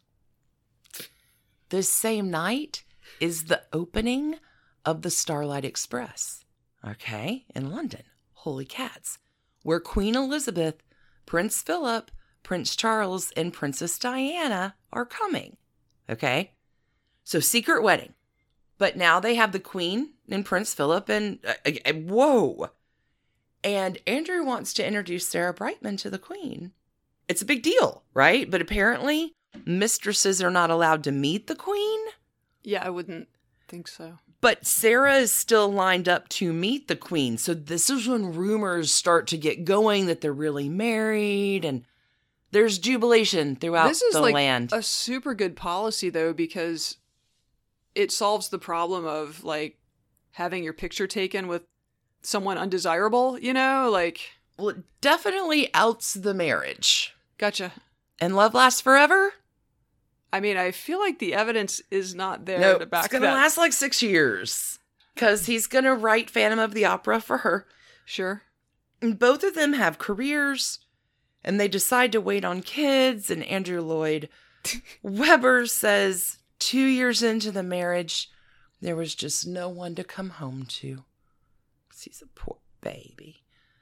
This same night is the opening of the Starlight Express, okay, in London. Holy cats. Where Queen Elizabeth, Prince Philip, Prince Charles, and Princess Diana are coming, okay? So secret wedding. But now they have the Queen and Prince Philip and, whoa. And Andrew wants to introduce Sarah Brightman to the Queen. It's a big deal, right? But apparently, mistresses are not allowed to meet the Queen. Yeah, I wouldn't think so. But Sarah is still lined up to meet the Queen. So this is when rumors start to get going that they're really married and there's jubilation throughout This is the like land. a super good policy, though, because it solves the problem of, like, having your picture taken with someone undesirable, you know? Like, Well, it definitely outs the marriage. gotcha. And love lasts forever? I mean, I feel like the evidence is not there to back it's going to that. last like 6 years. Because he's going to write Phantom of the Opera for her. Sure. And both of them have careers. And they decide to wait on kids. And Andrew Lloyd Webber says 2 years into the marriage, there was just no one to come home to. 'Cause he's a poor baby.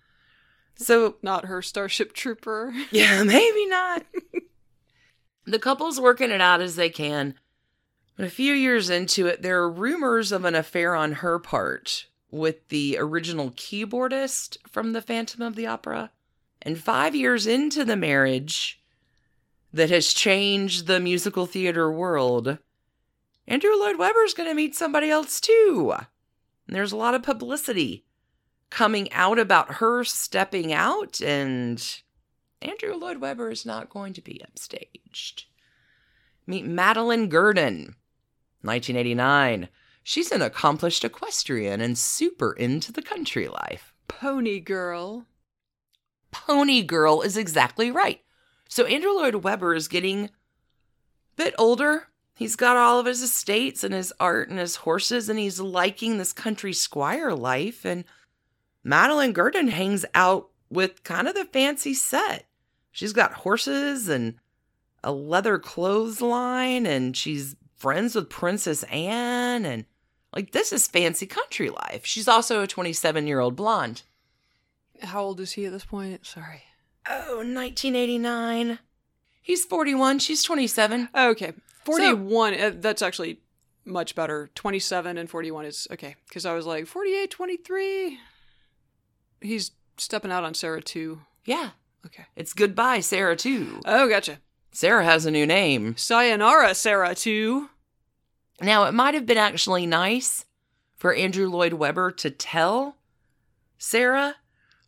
So, Not her Starship Trooper. yeah, maybe not. The couple's working it out as they can. But a few years into it, there are rumors of an affair on her part with the original keyboardist from the Phantom of the Opera. And 5 years into the marriage that has changed the musical theater world, Andrew Lloyd Webber's going to meet somebody else too. And there's a lot of publicity coming out about her stepping out, and Andrew Lloyd Webber is not going to be upstaged. Meet Madeline Gurdon, 1989. She's an accomplished equestrian and super into the country life. Pony Girl. Pony Girl is exactly right. So Andrew Lloyd Webber is getting a bit older. He's got all of his estates and his art and his horses, and he's liking this country squire life. And Madeline Gurdon hangs out with kind of the fancy set. She's got horses and a leather clothesline, and she's friends with Princess Anne, and like, this is fancy country life. She's also a 27-year-old blonde. How old is he at this point? Sorry. Oh, 1989. He's 41. She's 27. Okay. 41, that's actually much better. 27 and 41 is okay. Because I was like, 48, 23. He's stepping out on Sarah too. Yeah. Okay. It's goodbye, Sarah, too. Oh, gotcha. Sarah has a new name. Sayonara, Sarah too. Now, it might have been actually nice for Andrew Lloyd Webber to tell Sarah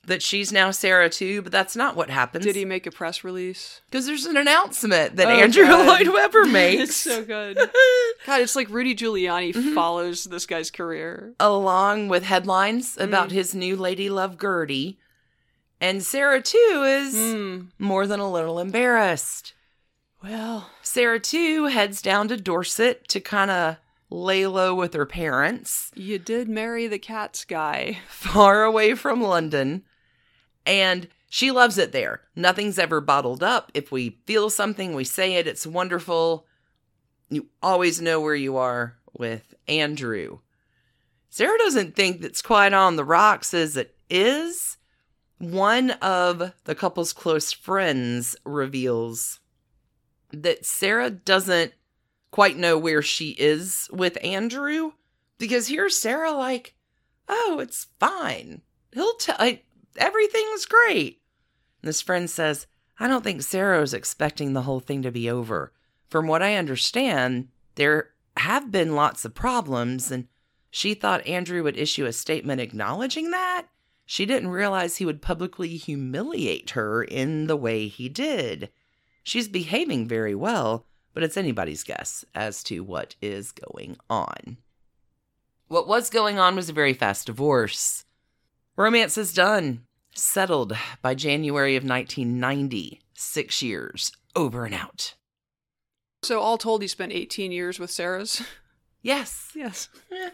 that she's now Sarah too, but that's not what happens. Did he make a press release? Because there's an announcement that Andrew Lloyd Webber makes. It's so good. God, it's like Rudy Giuliani follows this guy's career. Along with headlines about his new lady love Gertie. And Sarah too is more than a little embarrassed. Well, Sarah too heads down to Dorset to kind of lay low with her parents. You did marry the Cats guy. Far away from London. And she loves it there. Nothing's ever bottled up. If we feel something, we say it. It's wonderful. You always know where you are with Andrew. Sarah doesn't think that's quite on the rocks as it is. One of the couple's close friends reveals that Sarah doesn't quite know where she is with Andrew, because here's Sarah like, oh, it's fine. He'll tell, everything's great. And this friend says, I don't think Sarah's expecting the whole thing to be over. From what I understand, there have been lots of problems, and she thought Andrew would issue a statement acknowledging that. She didn't realize he would publicly humiliate her in the way he did. She's behaving very well, but it's anybody's guess as to what is going on. What was going on was a very fast divorce. Romance is done. Settled by January of 1990. 6 years. Over and out. So all told, he spent 18 years with Sarah's? Yes. Yes.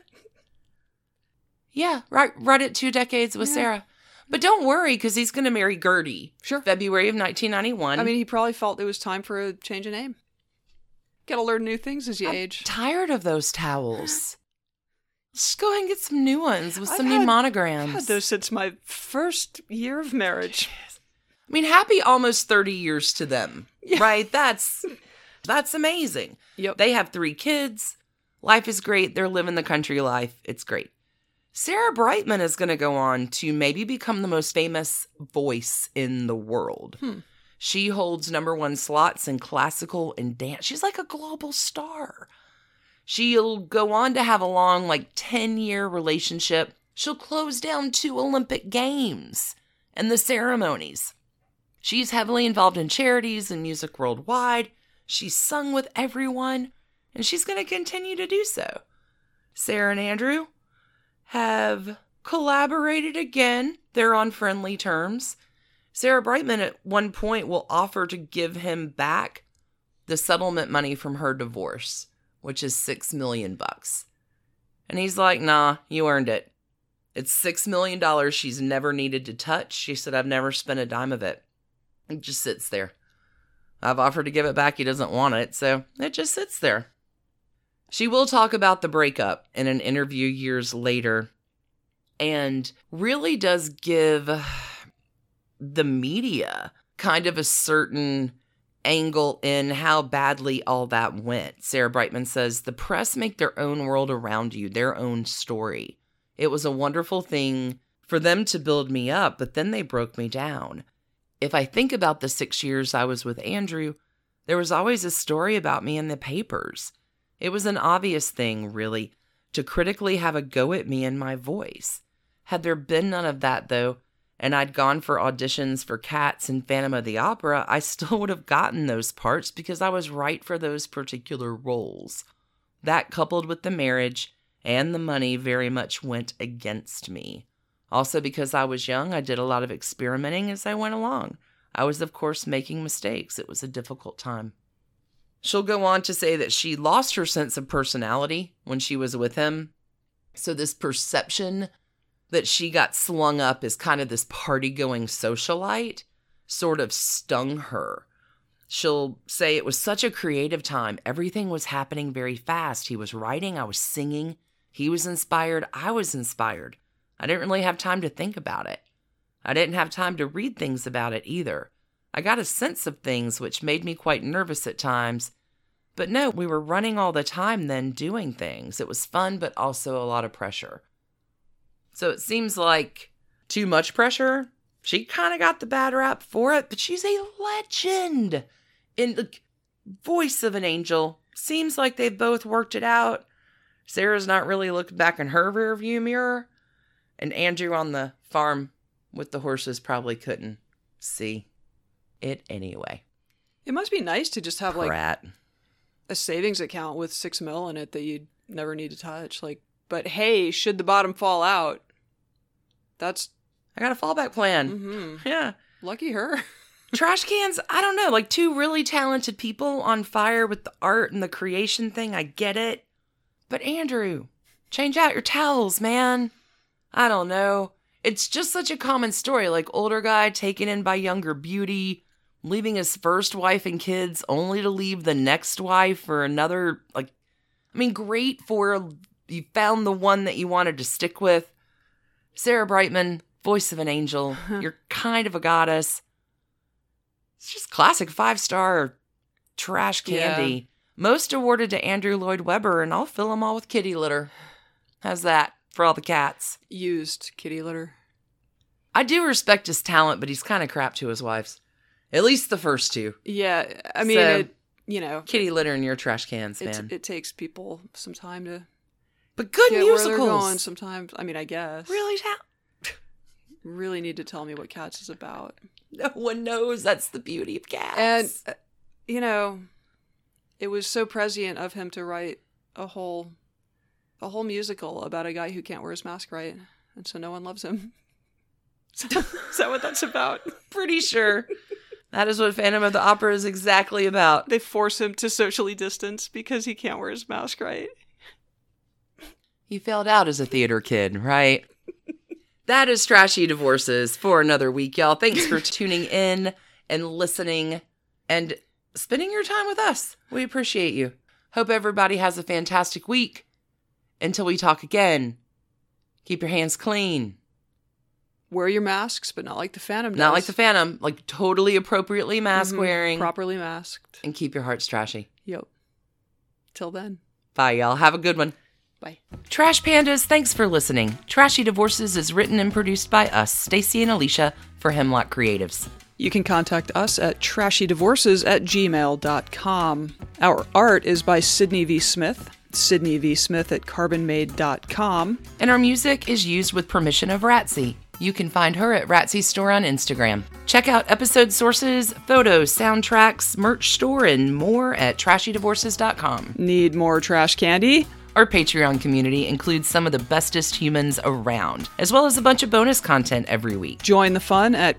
Yeah, right at 2 decades with Sarah. But don't worry, because he's going to marry Gertie. Sure. February of 1991. I mean, he probably felt it was time for a change of name. Gotta learn new things as you age. Tired of those towels. Let's go and get some new ones with some new monograms. I've had those since my first year of marriage. I mean, happy almost 30 years to them, right? That's amazing. Yep. They have 3 kids. Life is great. They're living the country life. It's great. Sarah Brightman is going to go on to maybe become the most famous voice in the world. She holds #1 slots in classical and dance. She's like a global star. She'll go on to have a long, 10-year relationship. She'll close down 2 Olympic Games and the ceremonies. She's heavily involved in charities and music worldwide. She's sung with everyone, and she's going to continue to do so. Sarah and Andrew have collaborated again. They're on friendly terms. Sarah Brightman at one point will offer to give him back the settlement money from her divorce, which is $6 million. And he's like, nah, you earned it. It's $6 million she's never needed to touch. She said, I've never spent a dime of it. It just sits there. I've offered to give it back. He doesn't want it, so it just sits there. She will talk about the breakup in an interview years later, and really does give the media kind of a certain angle in how badly all that went. Sarah Brightman says, the press make their own world around you, their own story. It was a wonderful thing for them to build me up, but then they broke me down. If I think about the 6 years I was with Andrew, there was always a story about me in the papers. It was an obvious thing, really, to critically have a go at me and my voice. Had there been none of that, though, and I'd gone for auditions for Cats and Phantom of the Opera, I still would have gotten those parts because I was right for those particular roles. That, coupled with the marriage and the money, very much went against me. Also, because I was young, I did a lot of experimenting as I went along. I was, of course, making mistakes. It was a difficult time. She'll go on to say that she lost her sense of personality when she was with him. So this perception that she got slung up as kind of this party-going socialite sort of stung her. She'll say it was such a creative time. Everything was happening very fast. He was writing, I was singing. He was inspired, I was inspired. I didn't really have time to think about it. I didn't have time to read things about it either. I got a sense of things which made me quite nervous at times. But no, we were running all the time then doing things. It was fun, but also a lot of pressure. So it seems like too much pressure. She kind of got the bad rap for it, but she's a legend. In the voice of an angel. Seems like they've both worked it out. Sarah's not really looking back in her rearview mirror. And Andrew on the farm with the horses probably couldn't see it anyway. It must be nice to just have Brat. like a savings account with $6 million in it that you'd never need to touch. Like, but hey, should the bottom fall out, that's I got a fallback plan. Mm-hmm. Yeah. Lucky her. Trash cans, I don't know, like two really talented people on fire with the art and the creation thing. I get it. But Andrew, change out your towels, man. I don't know. It's just such a common story, like older guy taken in by younger beauty, leaving his first wife and kids only to leave the next wife for another, like, I mean, great for you found the one that you wanted to stick with. Sarah Brightman, voice of an angel. You're kind of a goddess. It's just classic 5-star trash candy. Yeah. Most awarded to Andrew Lloyd Webber, and I'll fill them all with kitty litter. How's that for all the cats? Used kitty litter. I do respect his talent, but he's kind of crap to his wives. At least the first two. Yeah, I mean, so, kitty litter in your trash cans, man. It takes people some time to. But good musicals. Where they're going sometimes. I mean, I guess. Really, really need to tell me what Cats is about. No one knows. That's the beauty of Cats. And, it was so prescient of him to write a whole musical about a guy who can't wear his mask right. And so no one loves him. Is that what that's about? Pretty sure. That is what Phantom of the Opera is exactly about. They force him to socially distance because he can't wear his mask right. He failed out as a theater kid, right? That is Trashy Divorces for another week, y'all. Thanks for tuning in and listening and spending your time with us. We appreciate you. Hope everybody has a fantastic week. Until we talk again, keep your hands clean. Wear your masks, but not like the Phantom does. Not like the Phantom. Like totally appropriately mask wearing. Properly masked. And keep your hearts trashy. Yep. Till then. Bye, y'all. Have a good one. Bye. Trash Pandas, thanks for listening. Trashy Divorces is written and produced by us, Stacy and Alicia, for Hemlock Creatives. You can contact us at trashydivorces@gmail.com. Our art is by Sydney V. Smith. Sydney V. Smith at carbonmade.com. And our music is used with permission of Ratsy. You can find her at Ratsy's store on Instagram. Check out episode sources, photos, soundtracks, merch store, and more at trashydivorces.com. Need more trash candy? Our Patreon community includes some of the bestest humans around, as well as a bunch of bonus content every week. Join the fun at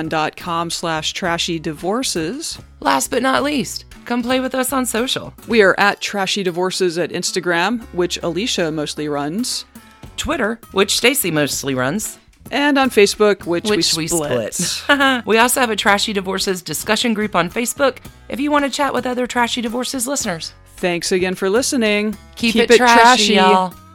patreon.com/trashydivorces. Last but not least, come play with us on social. We are at Trashy Divorces at Instagram, which Alicia mostly runs. Twitter, which Stacy mostly runs. And on Facebook, which we split. We also have a Trashy Divorces discussion group on Facebook if you want to chat with other Trashy Divorces listeners. Thanks again for listening. Keep it trashy, y'all.